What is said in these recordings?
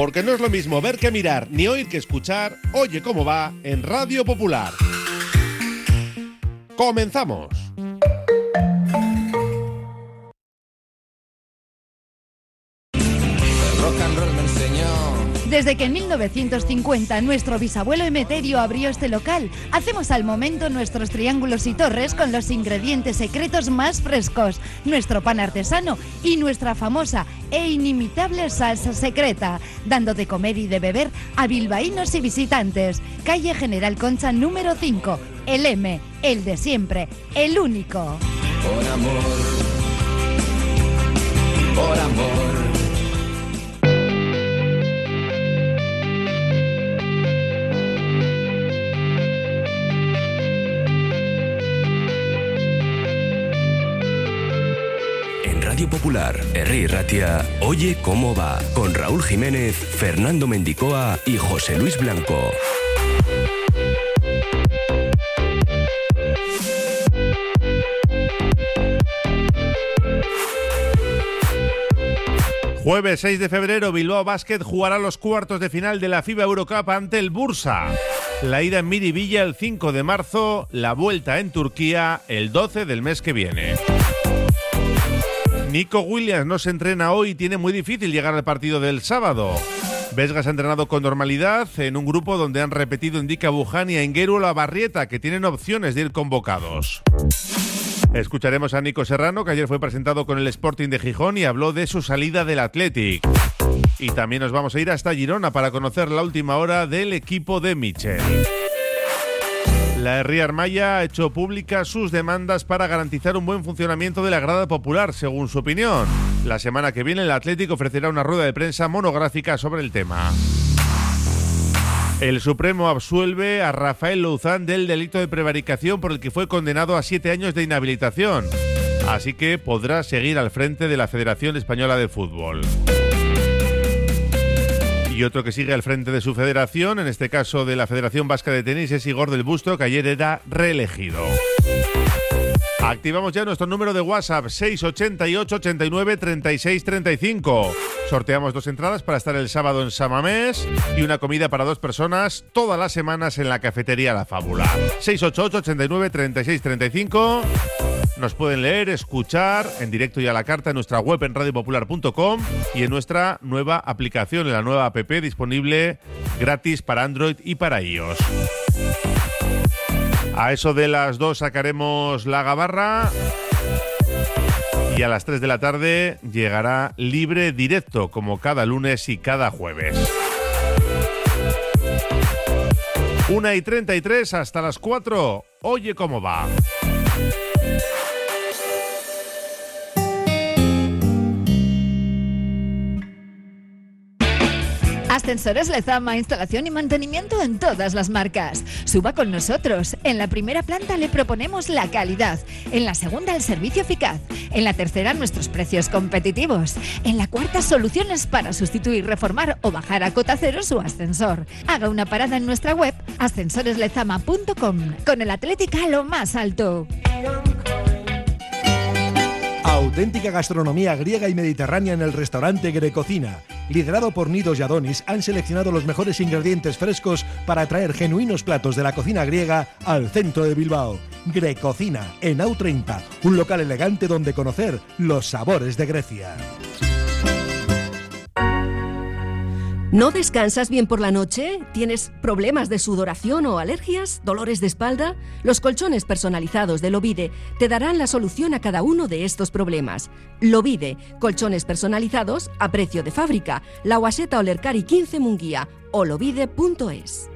porque no es lo mismo ver que mirar, ni oír que escuchar. Oye cómo va en Radio Popular. ¡Comenzamos! El rock and roll me enseñó. Desde que en 1950 nuestro bisabuelo Emeterio abrió este local, hacemos al momento nuestros triángulos y torres con los ingredientes secretos más frescos, nuestro pan artesano y nuestra famosa e inimitable salsa secreta, dando de comer y de beber a bilbaínos y visitantes. Calle General Concha número 5, el M, el de siempre, el único. Por amor, por amor. Radio Popular, Herri Ratia, Oye cómo va, con Raúl Jiménez, Fernando Mendicoa y José Luis Blanco. Jueves 6 de febrero, Bilbao Basket jugará los cuartos de final de la FIBA Eurocup ante el Bursa. La ida en Miribilla el 5 de marzo, la vuelta en Turquía el 12 del mes que viene. Nico Williams no se entrena hoy y tiene muy difícil llegar al partido del sábado. Vesgas ha entrenado con normalidad en un grupo donde han repetido Indica Buján y a Engueru Labarrieta, que tienen opciones de ir convocados. Escucharemos a Nico Serrano, que ayer fue presentado con el Sporting de Gijón y habló de su salida del Athletic. Y también nos vamos a ir hasta Girona para conocer la última hora del equipo de Michel. La Herri Armaya ha hecho públicas sus demandas para garantizar un buen funcionamiento de la grada popular, según su opinión. La semana que viene el Athletic ofrecerá una rueda de prensa monográfica sobre el tema. El Supremo absuelve a Rafael Louzán del delito de prevaricación por el que fue condenado a 7 años de inhabilitación. Así que podrá seguir al frente de la Federación Española de Fútbol. Y otro que sigue al frente de su federación, en este caso de la Federación Vasca de Tenis, es Igor del Busto, que ayer era reelegido. Activamos ya nuestro número de WhatsApp, 688 89 36 35. Sorteamos 2 entradas para estar el sábado en Samamés y una comida para 2 personas todas las semanas en la cafetería La Fábula. 688 89 36 35. Nos pueden leer, escuchar en directo y a la carta en nuestra web en radiopopular.com y en nuestra nueva aplicación, en la nueva app disponible gratis para Android y para iOS. A eso de las 2 sacaremos la gabarra y a las 3 de la tarde llegará Libre Directo, como cada lunes y cada jueves. 1:33 hasta las 4. Oye cómo va. Ascensores Lezama, instalación y mantenimiento en todas las marcas. Suba con nosotros. En la primera planta le proponemos la calidad. En la segunda, el servicio eficaz. En la tercera, nuestros precios competitivos. En la cuarta, soluciones para sustituir, reformar o bajar a cota cero su ascensor. Haga una parada en nuestra web ascensoreslezama.com. Con el Athletic a lo más alto. Auténtica gastronomía griega y mediterránea en el restaurante Grecocina. Liderado por Nidos y Adonis, han seleccionado los mejores ingredientes frescos para traer genuinos platos de la cocina griega al centro de Bilbao. Grecocina, en AU30, un local elegante donde conocer los sabores de Grecia. ¿No descansas bien por la noche? ¿Tienes problemas de sudoración o alergias? ¿Dolores de espalda? Los colchones personalizados de Lovide te darán la solución a cada uno de estos problemas. Lovide, colchones personalizados a precio de fábrica. La Guaseta Olercari 15 Munguía o lovide.es.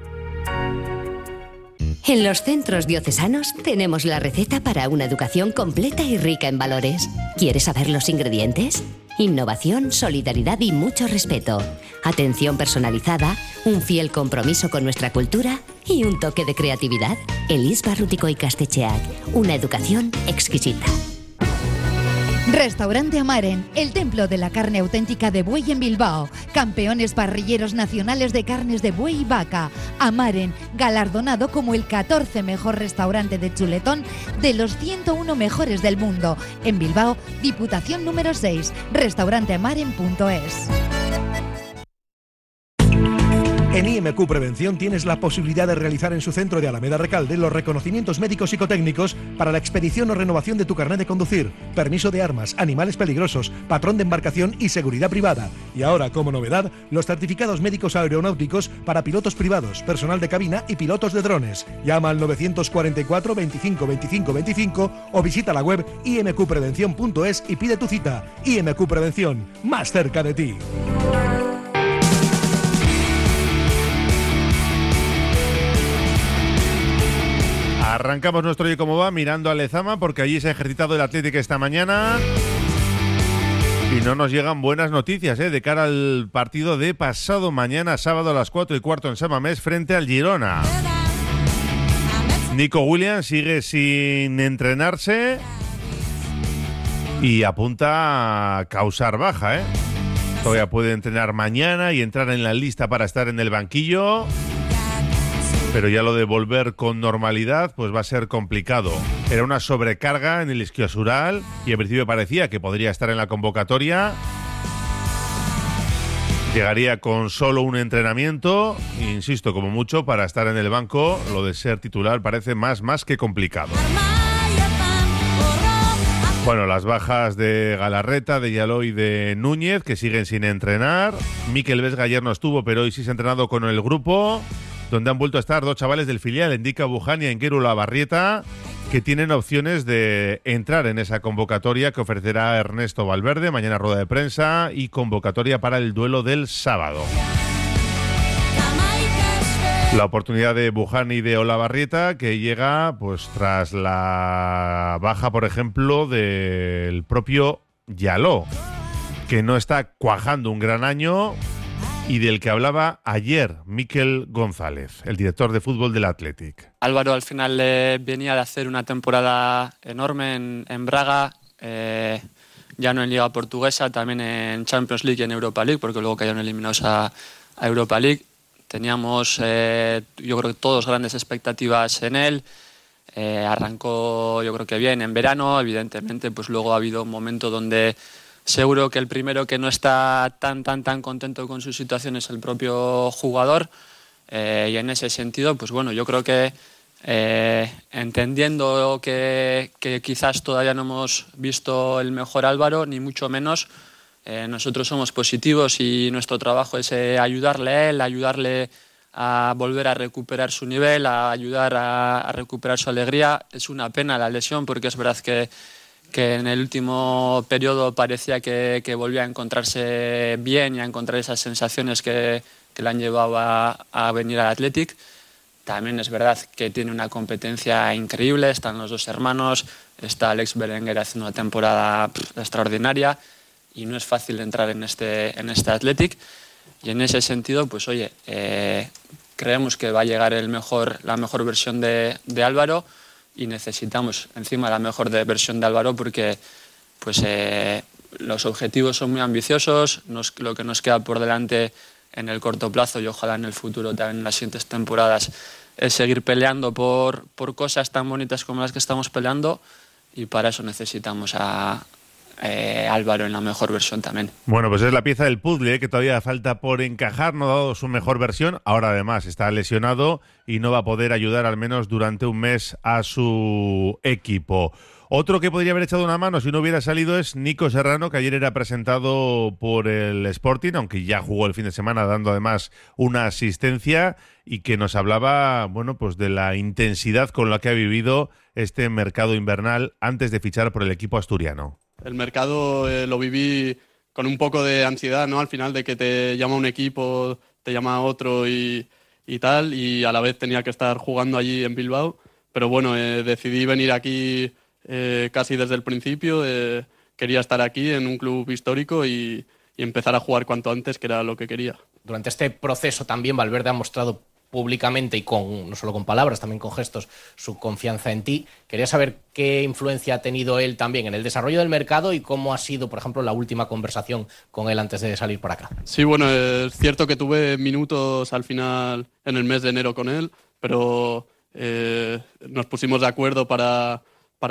En los centros diocesanos tenemos la receta para una educación completa y rica en valores. ¿Quieres saber los ingredientes? Innovación, solidaridad y mucho respeto. Atención personalizada, un fiel compromiso con nuestra cultura y un toque de creatividad. Elis Barrutico y Castecheac, una educación exquisita. Restaurante Amaren, el templo de la carne auténtica de buey en Bilbao. Campeones parrilleros nacionales de carnes de buey y vaca. Amaren, galardonado como el 14 mejor restaurante de chuletón de los 101 mejores del mundo. En Bilbao, Diputación número 6, restauranteamaren.es. En IMQ Prevención tienes la posibilidad de realizar en su centro de Alameda Recalde los reconocimientos médicos psicotécnicos para la expedición o renovación de tu carnet de conducir, permiso de armas, animales peligrosos, patrón de embarcación y seguridad privada. Y ahora, como novedad, los certificados médicos aeronáuticos para pilotos privados, personal de cabina y pilotos de drones. Llama al 944 25 25 25 o visita la web imqprevención.es y pide tu cita. IMQ Prevención, más cerca de ti. Arrancamos nuestro Oye Cómo Va mirando a Lezama porque allí se ha ejercitado el Athletic esta mañana y no nos llegan buenas noticias de cara al partido de pasado mañana, sábado a las 4:15 en San Mamés frente al Girona. Nico Williams sigue sin entrenarse y apunta a causar baja. Todavía puede entrenar mañana y entrar en la lista para estar en el banquillo. Pero ya lo de volver con normalidad pues va a ser complicado. Era una sobrecarga en el isquiosural y en principio parecía que podría estar en la convocatoria. Llegaría con solo un entrenamiento, insisto, como mucho, para estar en el banco. Lo de ser titular parece más que complicado. Bueno, las bajas de Galarreta, de Yaló y de Núñez, que siguen sin entrenar. Mikel Vesga ayer no estuvo, pero hoy sí se ha entrenado con el grupo, donde han vuelto a estar dos chavales del filial, Ndika Bujani y Engueru Labarrieta, que tienen opciones de entrar en esa convocatoria que ofrecerá Ernesto Valverde. Mañana rueda de prensa y convocatoria para el duelo del sábado. La oportunidad de Bujani y de Olavarrieta, que llega pues tras la baja, por ejemplo, del propio Yaló, que no está cuajando un gran año y del que hablaba ayer Mikel González, el director de fútbol del Athletic. Álvaro al final venía de hacer una temporada enorme en Braga, ya no en Liga Portuguesa, también en Champions League y en Europa League, porque luego cayeron eliminados a Europa League. Teníamos, yo creo que todos grandes expectativas en él. Arrancó yo creo que bien en verano, evidentemente pues luego ha habido un momento donde seguro que el primero que no está tan contento con su situación es el propio jugador, y en ese sentido pues bueno, yo creo que entendiendo que quizás todavía no hemos visto el mejor Álvaro, ni mucho menos, nosotros somos positivos y nuestro trabajo es ayudarle a él, ayudarle a volver a recuperar su nivel, a ayudar a recuperar su alegría. Es una pena la lesión porque es verdad que en el último periodo parecía que volvía a encontrarse bien y a encontrar esas sensaciones que le han llevado a venir al Athletic. También es verdad que tiene una competencia increíble, están los dos hermanos, está Alex Berenguer haciendo una temporada extraordinaria y no es fácil entrar en este Athletic. Y en ese sentido, pues oye, creemos que va a llegar la mejor versión de Álvaro, y necesitamos encima la mejor versión de Álvaro porque pues los objetivos son muy ambiciosos, lo que nos queda por delante en el corto plazo y ojalá en el futuro también en las siguientes temporadas es seguir peleando por cosas tan bonitas como las que estamos peleando, y para eso necesitamos a Álvaro en la mejor versión también. Bueno, pues es la pieza del puzzle que todavía falta por encajar, no ha dado su mejor versión. Ahora además está lesionado y no va a poder ayudar al menos durante un mes a su equipo. Otro que podría haber echado una mano si no hubiera salido es Nico Serrano, que ayer era presentado por el Sporting, aunque ya jugó el fin de semana dando además una asistencia, y que nos hablaba, bueno, pues de la intensidad con la que ha vivido este mercado invernal antes de fichar por el equipo asturiano. El mercado lo viví con un poco de ansiedad, ¿no? Al final de que te llama un equipo, te llama otro y tal, y a la vez tenía que estar jugando allí en Bilbao. Pero bueno, decidí venir aquí casi desde el principio. Quería estar aquí en un club histórico y empezar a jugar cuanto antes, que era lo que quería. Durante este proceso también Valverde ha mostrado públicamente y no solo con palabras, también con gestos, su confianza en ti. Quería saber qué influencia ha tenido él también en el desarrollo del mercado y cómo ha sido, por ejemplo, la última conversación con él antes de salir por acá. Sí, bueno, es cierto que tuve minutos al final en el mes de enero con él, pero nos pusimos de acuerdo para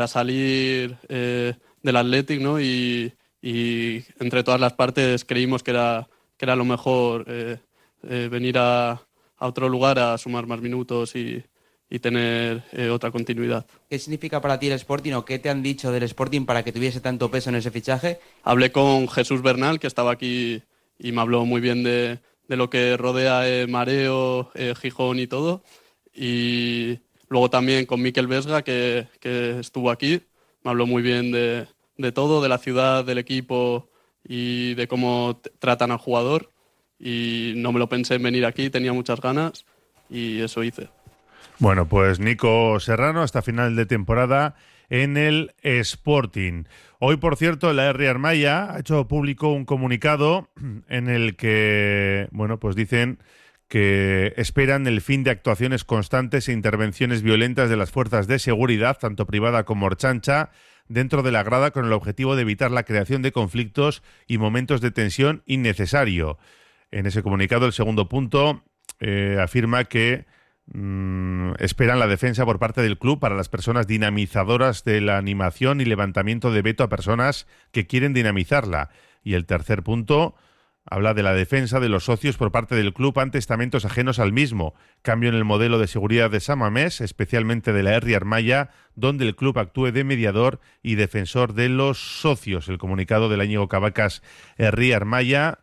salir del Athletic, ¿no? Y entre todas las partes creímos que era lo mejor venir a otro lugar a sumar más minutos y tener otra continuidad. ¿Qué significa para ti el Sporting o qué te han dicho del Sporting para que tuviese tanto peso en ese fichaje? Hablé con Jesús Bernal, que estaba aquí y me habló muy bien de lo que rodea Mareo, Gijón y todo. Y luego también con Mikel Vesga, que estuvo aquí, me habló muy bien de todo, de la ciudad, del equipo y de cómo tratan al jugador. Y no me lo pensé en venir aquí, tenía muchas ganas y eso hice. Bueno, pues Nico Serrano hasta final de temporada en el Sporting. Hoy, por cierto, la R. Armaya ha hecho público un comunicado en el que, bueno, pues dicen que esperan el fin de actuaciones constantes e intervenciones violentas de las fuerzas de seguridad, tanto privada como Ertzaintza, dentro de la grada con el objetivo de evitar la creación de conflictos y momentos de tensión innecesario. En ese comunicado, el segundo punto afirma que esperan la defensa por parte del club para las personas dinamizadoras de la animación y levantamiento de veto a personas que quieren dinamizarla. Y el tercer punto habla de la defensa de los socios por parte del club ante estamentos ajenos al mismo, cambio en el modelo de seguridad de San Mamés, especialmente de la R. Armaya, donde el club actúe de mediador y defensor de los socios. El comunicado de la Íñigo Cabacas R. Armaya,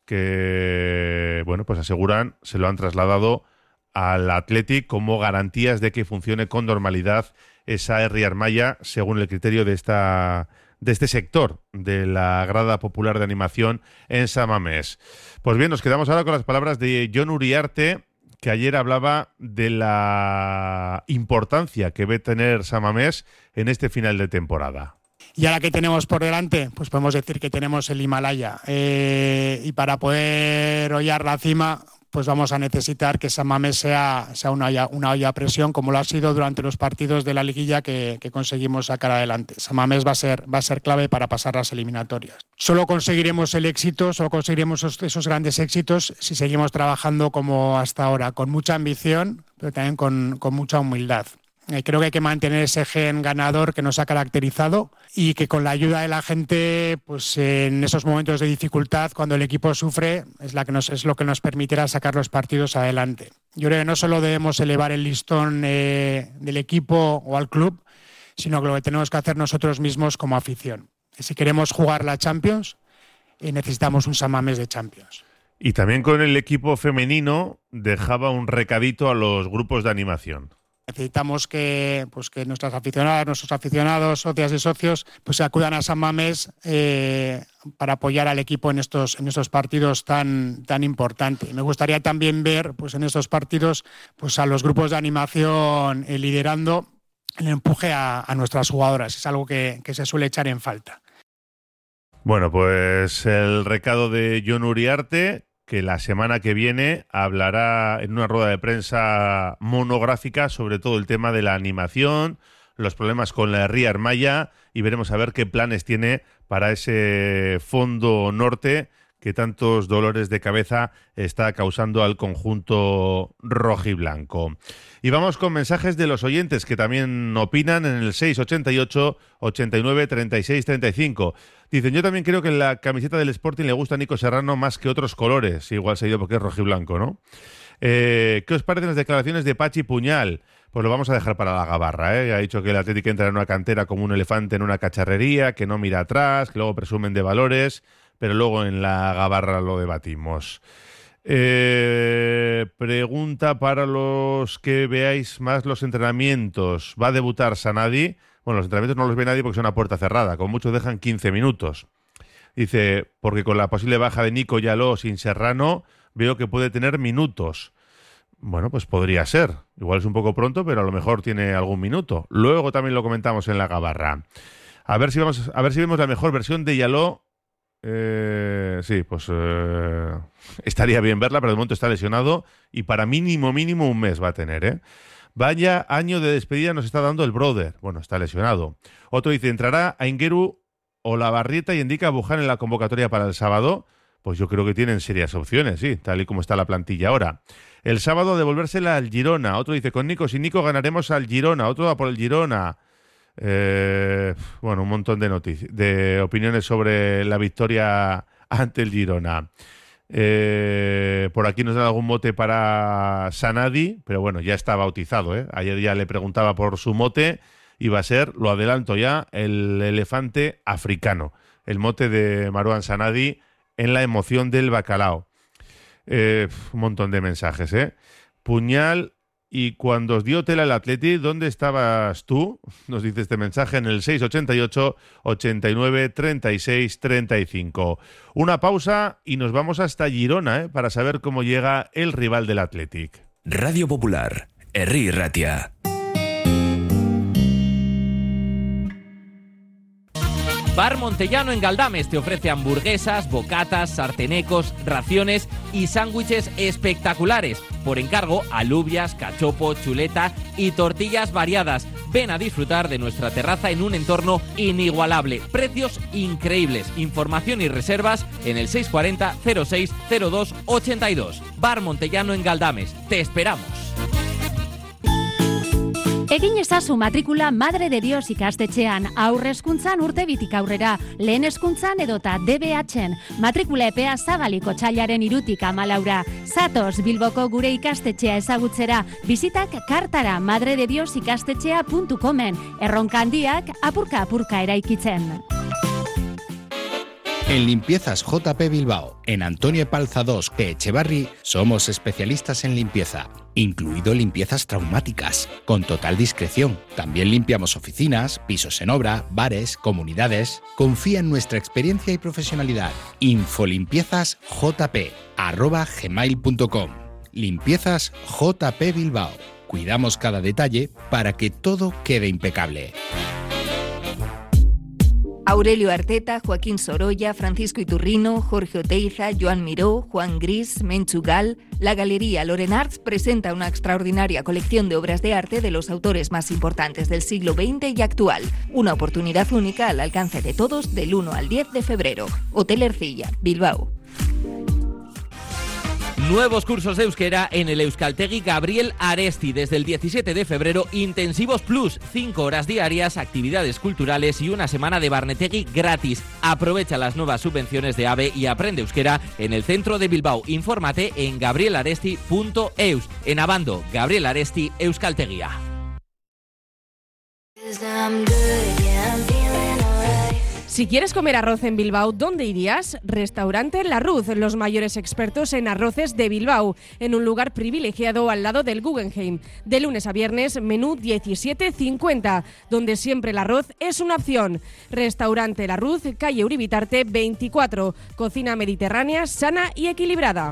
que, bueno, pues aseguran, se lo han trasladado al Athletic como garantías de que funcione con normalidad esa R. Armaya según el criterio de este sector de la grada popular de animación en San Mamés. Pues bien, nos quedamos ahora con las palabras de Jon Uriarte, que ayer hablaba de la importancia que ve tener San Mamés en este final de temporada. Y ahora que tenemos por delante, pues podemos decir que tenemos el Himalaya. Y para poder hollar la cima, pues vamos a necesitar que San Mamés sea una olla a presión, como lo ha sido durante los partidos de la liguilla que conseguimos sacar adelante. San Mamés va a ser clave para pasar las eliminatorias. Solo conseguiremos el éxito, solo conseguiremos esos grandes éxitos si seguimos trabajando como hasta ahora, con mucha ambición, pero también con mucha humildad. Creo que hay que mantener ese gen ganador que nos ha caracterizado y que con la ayuda de la gente, pues en esos momentos de dificultad, cuando el equipo sufre, es lo que nos permitirá sacar los partidos adelante. Yo creo que no solo debemos elevar el listón del equipo o al club, sino que lo que tenemos que hacer nosotros mismos como afición. Si queremos jugar la Champions, necesitamos un San Mamés de Champions. Y también con el equipo femenino dejaba un recadito a los grupos de animación. Necesitamos que nuestras aficionadas, nuestros aficionados, socias y socios, pues acudan a San Mamés para apoyar al equipo en estos partidos tan importantes. Me gustaría también ver, pues en estos partidos, pues a los grupos de animación liderando el empuje a nuestras jugadoras. Es algo que se suele echar en falta. Bueno, pues el recado de Jon Uriarte, que la semana que viene hablará en una rueda de prensa monográfica sobre todo el tema de la animación, los problemas con la R. Armaya, y veremos a ver qué planes tiene para ese fondo norte que tantos dolores de cabeza está causando al conjunto rojiblanco. Y vamos con mensajes de los oyentes que también opinan en el 688 89 36 35. Dicen, yo también creo que la camiseta del Sporting le gusta a Nico Serrano más que otros colores. Igual se ha ido porque es rojiblanco, ¿no? ¿Qué os parecen las declaraciones de Pachi Puñal? Pues lo vamos a dejar para la gabarra, ¿eh? Ha dicho que el Atlético entra en una cantera como un elefante en una cacharrería, que no mira atrás, que luego presumen de valores, pero luego en la gabarra lo debatimos. Pregunta para los que veáis más los entrenamientos. ¿Va a debutar Sanadi? Bueno, los entrenamientos no los ve nadie porque son a puerta cerrada. Con mucho dejan 15 minutos. Dice, porque con la posible baja de Nico Yaló sin Serrano, veo que puede tener minutos. Bueno, pues podría ser. Igual es un poco pronto, pero a lo mejor tiene algún minuto. Luego también lo comentamos en la gabarra. A ver si vemos la mejor versión de Yaló. Sí, pues estaría bien verla, pero de momento está lesionado y para mínimo un mes va a tener, ¿eh? Vaya año de despedida nos está dando el brother. Bueno, está lesionado. Otro dice, ¿entrará Aingeru o Labarrieta y indica a Buján en la convocatoria para el sábado? Pues yo creo que tienen serias opciones, sí, tal y como está la plantilla ahora. El sábado devolvérsela al Girona. Otro dice, con Nico, sin Nico ganaremos al Girona. Otro va por el Girona. Bueno, un montón de opiniones sobre la victoria ante el Girona. Por aquí nos da algún mote para Sanadi, pero bueno, ya está bautizado, ¿eh? Ayer ya le preguntaba por su mote y va a ser, lo adelanto ya, el elefante africano. El mote de Marouane Sanadi en la emoción del bacalao. Un montón de mensajes, ¿eh? Puñal, y cuando os dio tela el Atleti, ¿dónde estabas tú? Nos dice este mensaje en el 688 89 36 35. Una pausa y nos vamos hasta Girona, para saber cómo llega el rival del Athletic. Radio Popular, Herri Ratia. Bar Montellano en Galdames te ofrece hamburguesas, bocatas, sartenecos, raciones y sándwiches espectaculares. Por encargo, alubias, cachopo, chuleta y tortillas variadas. Ven a disfrutar de nuestra terraza en un entorno inigualable. Precios increíbles. Información y reservas en el 640 06 02 82. Bar Montellano en Galdames. Te esperamos. Egin ezazu matrikula Madre de Dios ikastetxean, aurrezkuntzan urtebitik aurrera, lehen hezkuntzan edota DBH-en, matrikula epea zabaliko otsailaren 3tik 14. Zatoz Bilboko gure ikastetxea ezagutzera, bizitak kartara madredediosikastetxea.comen, erronka handiak apurka eraikitzen. En Limpiezas JP Bilbao, en Antonio Epalza 2, Echevarri, somos especialistas en limpieza, incluido limpiezas traumáticas, con total discreción. También limpiamos oficinas, pisos en obra, bares, comunidades. Confía en nuestra experiencia y profesionalidad. infoliempiezasjp@gmail.com. Limpiezas JP Bilbao. Cuidamos cada detalle para que todo quede impecable. Aurelio Arteta, Joaquín Sorolla, Francisco Iturrino, Jorge Oteiza, Joan Miró, Juan Gris, Menchugal. La Galería Loren Arts presenta una extraordinaria colección de obras de arte de los autores más importantes del siglo XX y actual. Una oportunidad única al alcance de todos del 1 al 10 de febrero. Hotel Ercilla, Bilbao. Nuevos cursos de euskera en el Euskaltegi Gabriel Aresti. Desde el 17 de febrero, Intensivos Plus, 5 horas diarias, actividades culturales y una semana de Barnetegui gratis. Aprovecha las nuevas subvenciones de AVE y aprende euskera en el centro de Bilbao. Infórmate en gabrielaresti.eus. En Abando, Gabriel Aresti, Euskaltegia. Si quieres comer arroz en Bilbao, ¿dónde irías? Restaurante La Ruz, los mayores expertos en arroces de Bilbao, en un lugar privilegiado al lado del Guggenheim. De lunes a viernes, menú 17,50, donde siempre el arroz es una opción. Restaurante La Ruz, calle Uribitarte 24, cocina mediterránea, sana y equilibrada.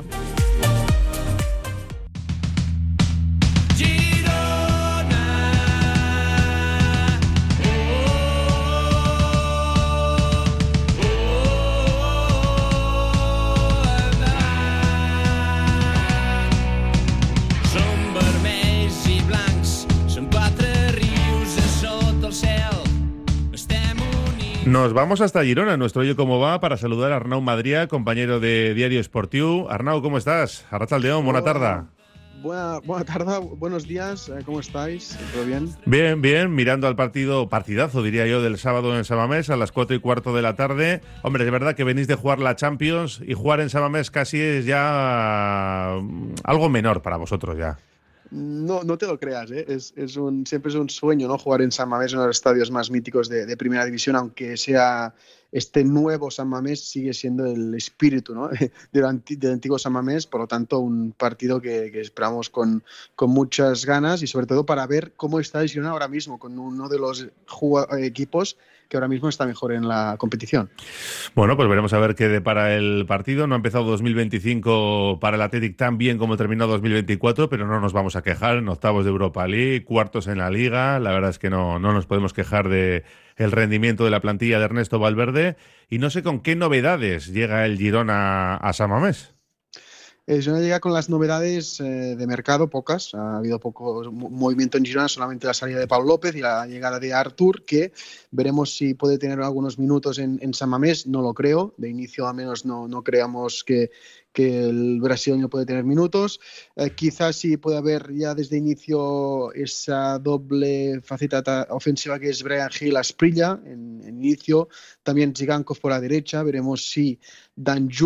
Nos vamos hasta Girona, nuestro Oye Cómo Va, para saludar a Arnau Madria, compañero de Diario Esportiu. Arnau, ¿cómo estás? Arratsaldeon, buena tarde. Buena tarde, buenos días, ¿cómo estáis? ¿Todo bien? Bien, mirando al partidazo, diría yo, del sábado en Samamés a las 4:15 de la tarde. Hombre, es verdad que venís de jugar la Champions y jugar en Samamés casi es ya algo menor para vosotros ya. No te lo creas, ¿eh? Siempre es un sueño, ¿no? Jugar en San Mamés, uno de los estadios más míticos de Primera División, aunque sea este nuevo San Mamés, sigue siendo el espíritu, ¿no? del antiguo San Mamés, por lo tanto un partido que esperamos con muchas ganas y sobre todo para ver cómo está el Girona ahora mismo, con uno de los equipos que ahora mismo está mejor en la competición. Bueno, pues veremos a ver qué depara el partido. No ha empezado 2025 para el Athletic tan bien como terminó 2024, pero no nos vamos a quejar. En octavos de Europa League, cuartos en la Liga. La verdad es que no nos podemos quejar de el rendimiento de la plantilla de Ernesto Valverde. Y no sé con qué novedades llega el Girona a San Mamés. Girona llega con las novedades de mercado, pocas. Ha habido poco movimiento en Girona, solamente la salida de Pau López y la llegada de Artur, que veremos si puede tener algunos minutos en San Mamés. No lo creo. De inicio, al menos, no creamos que el brasileño puede tener minutos. Quizás sí puede haber ya desde inicio esa doble faceta ofensiva que es Bryan Gil Asprilla en inicio. También Zigankov por la derecha. Veremos si Danjuma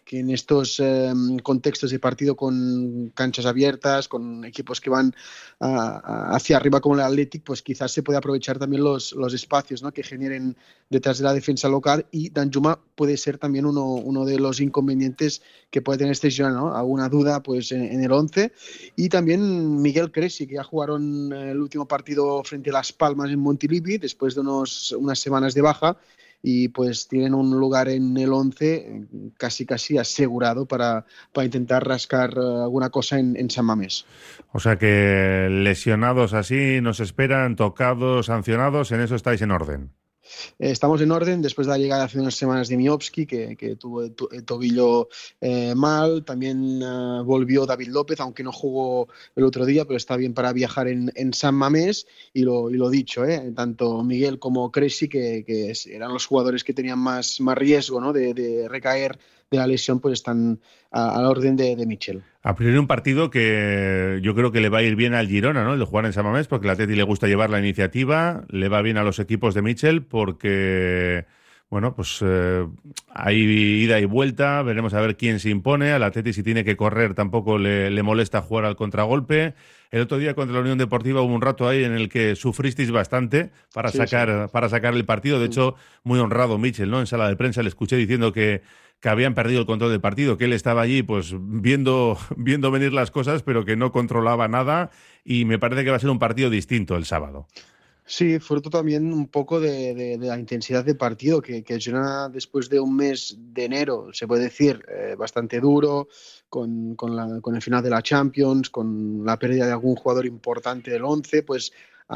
en estos contextos de partido con canchas abiertas, con equipos que van hacia arriba como el Athletic, pues quizás se puede aprovechar también los espacios, ¿no?, que generen detrás de la defensa local, y Danjuma puede ser también uno de los inconvenientes que puede tener este Girona, ¿no? Alguna duda pues en el 11, y también Miguel Cresci, que ya jugaron el último partido frente a Las Palmas en Montilivi después de unas semanas de baja, y pues tienen un lugar en el 11 casi asegurado para intentar rascar alguna cosa en San Mamés. O sea que lesionados así nos esperan, tocados, sancionados, en eso estáis en orden. Estamos en orden después de la llegada hace unas semanas de Miovski, que tuvo el tobillo mal. También volvió David López, aunque no jugó el otro día, pero está bien para viajar en San Mamés. Y lo dicho, tanto Miguel como Cresci, que eran los jugadores que tenían más riesgo, ¿no?, de recaer de la lesión, pues están a la orden de Michel. A priori un partido que yo creo que le va a ir bien al Girona, ¿no?, el de jugar en San Mamés, porque al Atleti le gusta llevar la iniciativa, le va bien a los equipos de Michel porque, bueno, pues hay ida y vuelta, veremos a ver quién se impone. Al Atleti, si tiene que correr, tampoco le molesta jugar al contragolpe. El otro día contra la Unión Deportiva hubo un rato ahí en el que sufristeis bastante para sacar el partido. De hecho, muy honrado Michel, ¿no?, en sala de prensa le escuché diciendo que habían perdido el control del partido, que él estaba allí pues viendo venir las cosas, pero que no controlaba nada, y me parece que va a ser un partido distinto el sábado. Sí, fruto también un poco de la intensidad de partido, que Girona, después de un mes de enero, se puede decir, bastante duro, con el final de la Champions, con la pérdida de algún jugador importante del 11, pues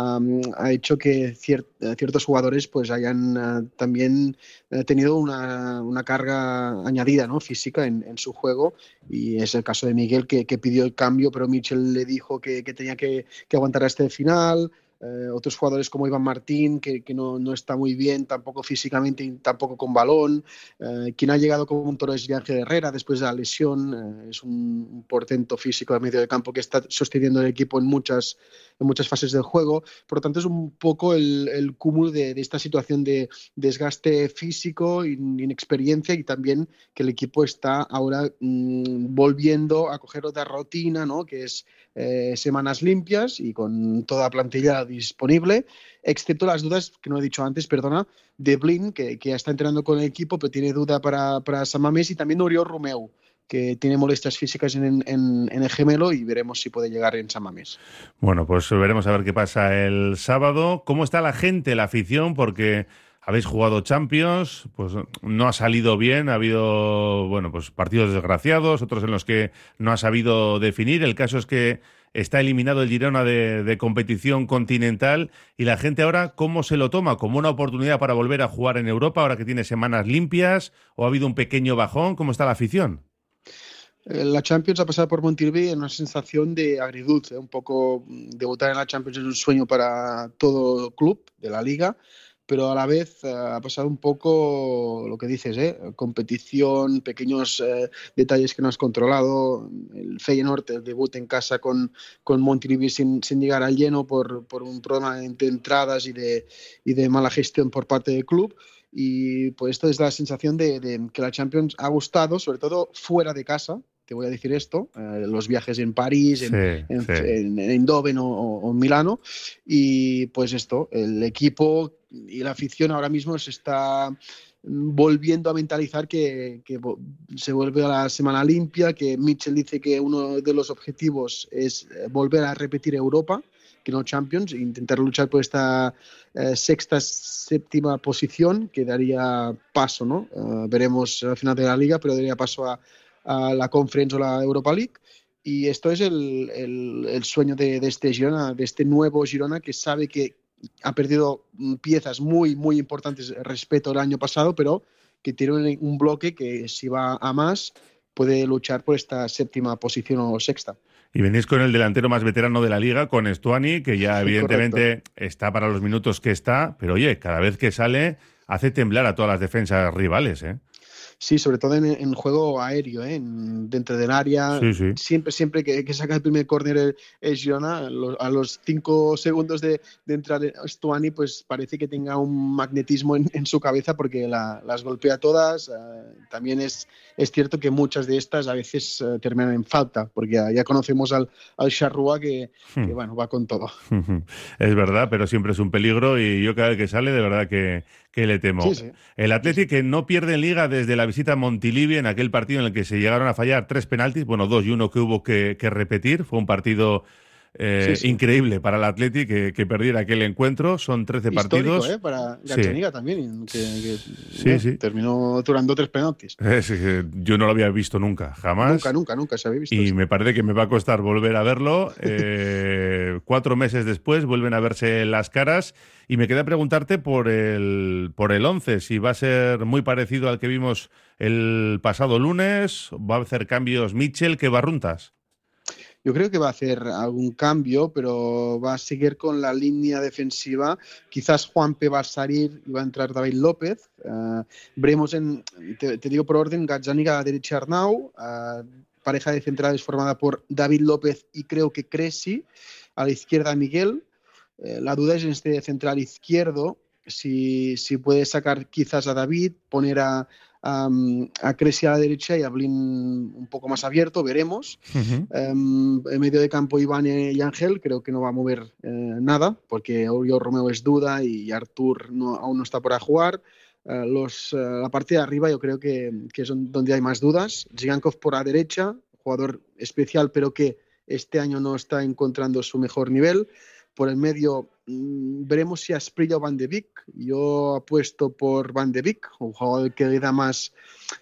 ha hecho que ciertos jugadores pues hayan también tenido una carga añadida, ¿no?, física en su juego, y es el caso de Miguel, que pidió el cambio, pero Michel le dijo que tenía que aguantar hasta el final. Otros jugadores como Iván Martín, que no está muy bien, tampoco físicamente y tampoco con balón. Quien ha llegado como un toro es Ángel Herrera después de la lesión. Es un portento físico de medio de campo que está sosteniendo el equipo en muchas fases del juego. Por lo tanto, es un poco el cúmulo de esta situación de desgaste físico, inexperiencia, y también que el equipo está ahora volviendo a coger otra rutina, ¿no?, que es semanas limpias y con toda la plantilla disponible, excepto las dudas que no he dicho antes, de Blin, que ya está entrenando con el equipo, pero tiene duda para San Mamés, y también Oriol Romeu, que tiene molestias físicas en el gemelo, y veremos si puede llegar en San Mamés. Bueno, pues veremos a ver qué pasa el sábado. ¿Cómo está la gente, la afición? Porque habéis jugado Champions, pues no ha salido bien, ha habido, bueno, pues partidos desgraciados, otros en los que no ha sabido definir. El caso es que está eliminado el Girona de competición continental, y la gente ahora, ¿cómo se lo toma? ¿Como una oportunidad para volver a jugar en Europa ahora que tiene semanas limpias? ¿O ha habido un pequeño bajón? ¿Cómo está la afición? La Champions ha pasado por Montilivi en una sensación de agridulce, un poco. Debutar en la Champions es un sueño para todo club de la Liga, pero a la vez ha pasado un poco lo que dices, competición, pequeños detalles que no has controlado. El Feyenoord, el debut en casa con Montilivi sin llegar al lleno por un problema de entradas y de mala gestión por parte del club. Y pues esto es la sensación de que la Champions ha gustado, sobre todo fuera de casa. Te voy a decir esto, los viajes en París, en Eindhoven o en Milano, y pues esto, el equipo y la afición ahora mismo se está volviendo a mentalizar que se vuelve a la semana limpia, que Michel dice que uno de los objetivos es volver a repetir Europa, que no Champions, intentar luchar por esta séptima posición, que daría paso, ¿no? Veremos al final de la Liga, pero daría paso a la Conference o la Europa League. Y esto es el sueño de este Girona, de este nuevo Girona, que sabe que ha perdido piezas muy, muy importantes respecto al año pasado, pero que tiene un bloque que, si va a más, puede luchar por esta séptima posición o sexta. Y venís con el delantero más veterano de la Liga, con Stuani, que ya evidentemente está para los minutos que está, pero oye, cada vez que sale hace temblar a todas las defensas rivales, ¿eh? Sí, sobre todo en juego aéreo, dentro del área. Sí. Siempre que saca el primer córner el Girona, a los 5 segundos de entrar Stuani, pues parece que tenga un magnetismo en su cabeza porque las golpea todas. También es cierto que muchas de estas a veces terminan en falta, porque ya conocemos al Charrúa que bueno, va con todo. Es verdad, pero siempre es un peligro y yo cada vez que sale de verdad que le temo. Sí. El Athletic que no pierde en Liga desde la visita a Montilivi, en aquel partido en el que se llegaron a fallar 3 penaltis, 2 y 1 que hubo que repetir. Fue un partido increíble para el Athletic que perdiera aquel encuentro. Son 13 histórico, partidos. Para Gazzaniga también, que terminó durando 3 penaltis. Yo no lo había visto nunca, jamás. Nunca se había visto. Y eso. Me parece que me va a costar volver a verlo. 4 meses después vuelven a verse las caras. Y me queda preguntarte por el 11, si va a ser muy parecido al que vimos el pasado lunes, va a hacer cambios Mitchell, ¿qué barruntas? Yo creo que va a hacer algún cambio, pero va a seguir con la línea defensiva. Quizás Juanpe va a salir y va a entrar David López. Veremos te digo por orden, Gazzaniga a la derecha, Arnau, pareja de centrales formada por David López y creo que Cressy, a la izquierda Miguel. La duda es en este central izquierdo, si puede sacar quizás a David, poner a Cressy a la derecha y a Blin un poco más abierto, veremos. En medio de campo Iván y Ángel, creo que no va a mover nada, porque Oriol Romeu es duda y Artur aún no está por jugar. La parte de arriba yo creo que es donde hay más dudas. Zigankov por la derecha, jugador especial, pero que este año no está encontrando su mejor nivel. Por el medio veremos si Asprilla o Van de Beek. Yo apuesto por Van de Beek, un jugador que le da más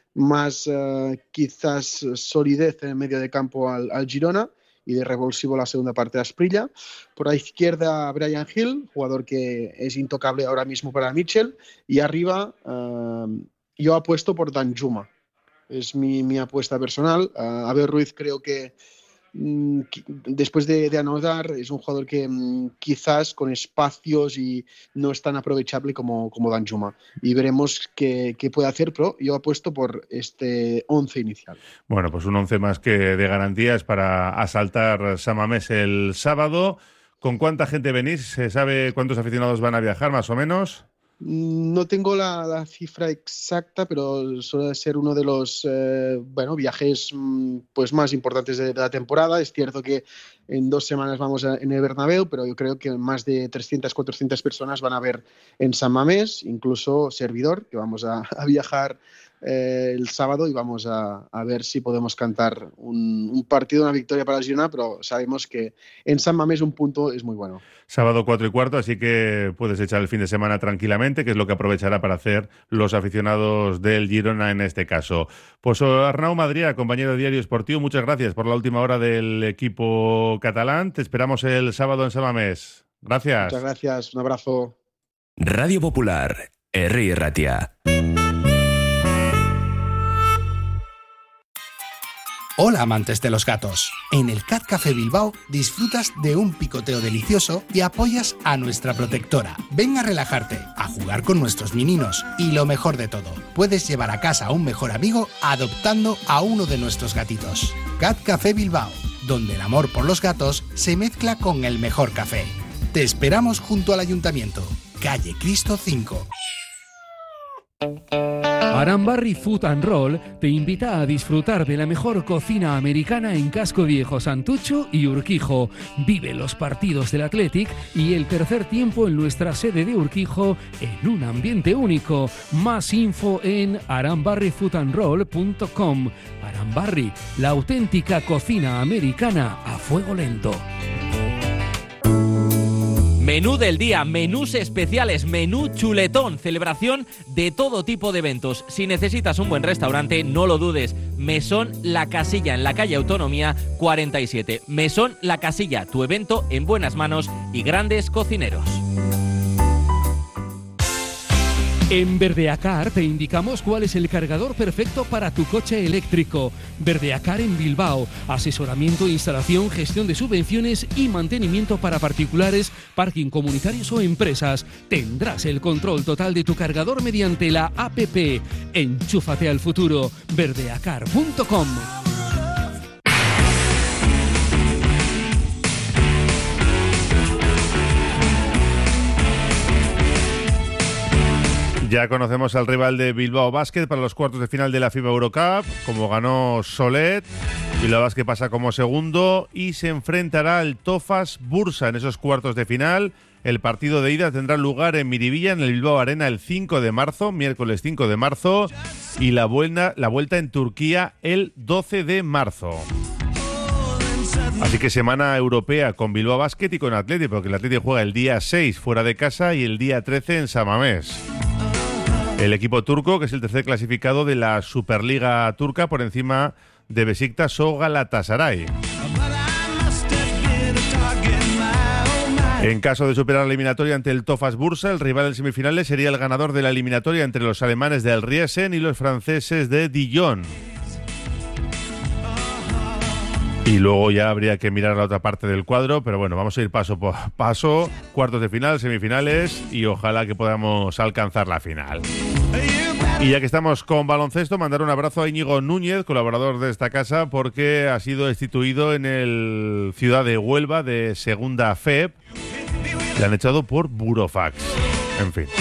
quizás solidez en el medio de campo al Girona y de revulsivo la segunda parte de Asprilla. Por la izquierda Brian Hill, jugador que es intocable ahora mismo para Mitchell. Y arriba yo apuesto por Danjuma. Es mi apuesta personal. Abel Ruiz creo que después de anotar es un jugador que quizás con espacios y no es tan aprovechable como Danjuma y veremos qué puede hacer, pero yo apuesto por este 11 inicial. Bueno, pues un 11 más que de garantías para asaltar San Mamés el sábado. ¿Con cuánta gente venís? ¿Se sabe cuántos aficionados van a viajar más o menos? No tengo la cifra exacta, pero suele ser uno de los viajes pues más importantes de la temporada. Es cierto que en 2 semanas vamos en el Bernabéu, pero yo creo que más de 300, 400 personas van a ver en San Mamés, incluso servidor, que vamos a viajar el sábado y vamos a ver si podemos cantar un partido, una victoria para el Girona, pero sabemos que en San Mamés un punto es muy bueno. Sábado 4:15, así que puedes echar el fin de semana tranquilamente, que es lo que aprovechará para hacer los aficionados del Girona en este caso. Pues Arnau Madrià, compañero de Diario Esportivo, muchas gracias por la última hora del equipo catalán. Te esperamos el sábado en San Mamés. Gracias. Muchas gracias, un abrazo. Radio Popular, Herri Ratia. Hola amantes de los gatos. En el Cat Café Bilbao disfrutas de un picoteo delicioso y apoyas a nuestra protectora. Ven a relajarte, a jugar con nuestros mininos y lo mejor de todo, puedes llevar a casa a un mejor amigo adoptando a uno de nuestros gatitos. Cat Café Bilbao, donde el amor por los gatos se mezcla con el mejor café. Te esperamos junto al Ayuntamiento, calle Cristo 5. Arambarri Food and Roll te invita a disfrutar de la mejor cocina americana en Casco Viejo, Santucho y Urquijo. Vive los partidos del Athletic y el tercer tiempo en nuestra sede de Urquijo en un ambiente único. Más info en arambarrifoodandroll.com. Arambarri, la auténtica cocina americana a fuego lento. Menú del día, menús especiales, menú chuletón, celebración de todo tipo de eventos. Si necesitas un buen restaurante, no lo dudes. Mesón La Casilla, en la calle Autonomía 47. Mesón La Casilla, tu evento en buenas manos y grandes cocineros. En Verdeacar te indicamos cuál es el cargador perfecto para tu coche eléctrico. Verdeacar en Bilbao. Asesoramiento, instalación, gestión de subvenciones y mantenimiento para particulares, parking comunitarios o empresas. Tendrás el control total de tu cargador mediante la APP. Enchúfate al futuro. Verdeacar.com. Ya conocemos al rival de Bilbao Basket para los cuartos de final de la FIBA Eurocup, como ganó Solet. Bilbao Basket pasa como segundo y se enfrentará al Tofas Bursa en esos cuartos de final. El partido de ida tendrá lugar en Miribilla, en el Bilbao Arena, el 5 de marzo, miércoles 5 de marzo, y la vuelta en Turquía el 12 de marzo. Así que semana europea con Bilbao Basket y con Athletic, porque el Athletic juega el día 6 fuera de casa y el día 13 en San Mamés. El equipo turco, que es el tercer clasificado de la Superliga turca, por encima de Besiktas o Galatasaray. En caso de superar la eliminatoria ante el Tofas Bursa, el rival en semifinales sería el ganador de la eliminatoria entre los alemanes del Riesen y los franceses de Dijon. Y luego ya habría que mirar la otra parte del cuadro, pero bueno, vamos a ir paso por paso, cuartos de final, semifinales y ojalá que podamos alcanzar la final. Y ya que estamos con baloncesto, mandar un abrazo a Íñigo Núñez, colaborador de esta casa, porque ha sido destituido en el Ciudad de Huelva de Segunda FEP. Le han echado por burofax. En fin.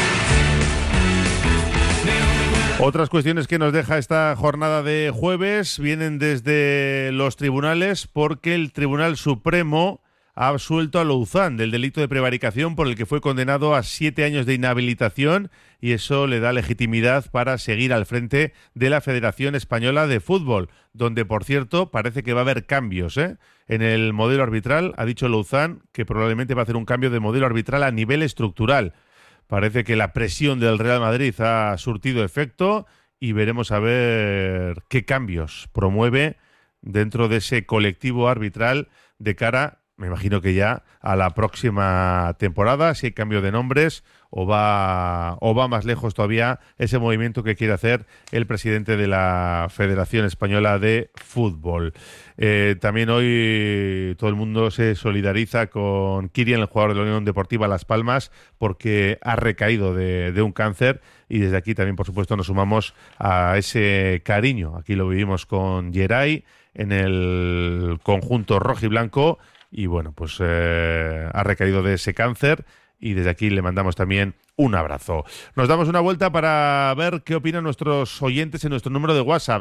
Otras cuestiones que nos deja esta jornada de jueves vienen desde los tribunales, porque el Tribunal Supremo ha absuelto a Louzán del delito de prevaricación por el que fue condenado a 7 años de inhabilitación, y eso le da legitimidad para seguir al frente de la Federación Española de Fútbol, donde, por cierto, parece que va a haber cambios, en el modelo arbitral. Ha dicho Louzán que probablemente va a hacer un cambio de modelo arbitral a nivel estructural. Parece que la presión del Real Madrid ha surtido efecto y veremos a ver qué cambios promueve dentro de ese colectivo arbitral de cara, me imagino que ya a la próxima temporada, si hay cambio de nombres o va más lejos todavía ese movimiento que quiere hacer el presidente de la Federación Española de Fútbol. También hoy todo el mundo se solidariza con Kirian, el jugador de la Unión Deportiva Las Palmas, porque ha recaído de un cáncer, y desde aquí también, por supuesto, nos sumamos a ese cariño. Aquí lo vivimos con Geray en el conjunto rojiblanco. Y bueno, pues ha recaído de ese cáncer y desde aquí le mandamos también un abrazo. Nos damos una vuelta para ver qué opinan nuestros oyentes en nuestro número de WhatsApp,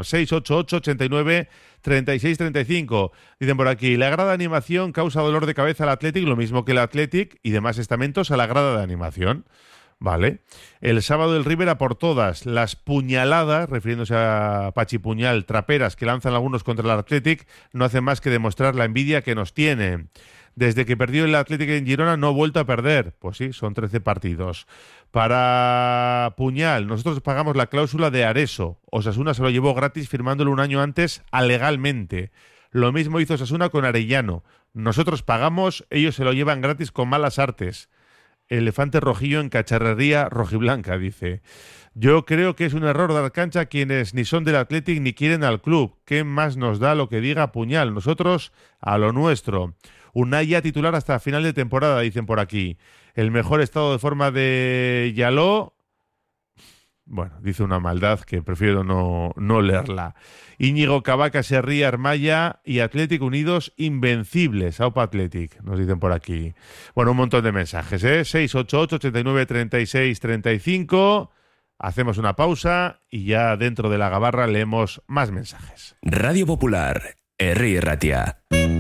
688-89-3635. Dicen por aquí: la grada de animación causa dolor de cabeza al Athletic, lo mismo que el Athletic y demás estamentos a la grada de animación. Vale. El sábado el River a por todas. Las puñaladas, refiriéndose a Pachi Puñal, traperas que lanzan algunos contra el Athletic, no hacen más que demostrar la envidia que nos tiene. Desde que perdió el Athletic en Girona no ha vuelto a perder. Pues sí, son 13 partidos. Para Puñal, nosotros pagamos la cláusula de Areso. Osasuna se lo llevó gratis firmándolo un año antes alegalmente. Lo mismo hizo Osasuna con Arellano. Nosotros pagamos, ellos se lo llevan gratis con malas artes. Elefante rojillo en cacharrería rojiblanca, dice. Yo creo que es un error dar cancha a quienes ni son del Athletic ni quieren al club. ¿Qué más nos da lo que diga Puñal? Nosotros a lo nuestro. Unai titular hasta final de temporada, dicen por aquí. El mejor estado de forma de Yaló. Bueno, dice una maldad que prefiero no leerla. Íñigo Cavaca, Serría, Armaya y Athletic unidos invencibles. Aupa Athletic, nos dicen por aquí. Bueno, un montón de mensajes, 688-89-36-35. Hacemos una pausa y ya dentro de la gabarra leemos más mensajes. Radio Popular, Herri Ratia.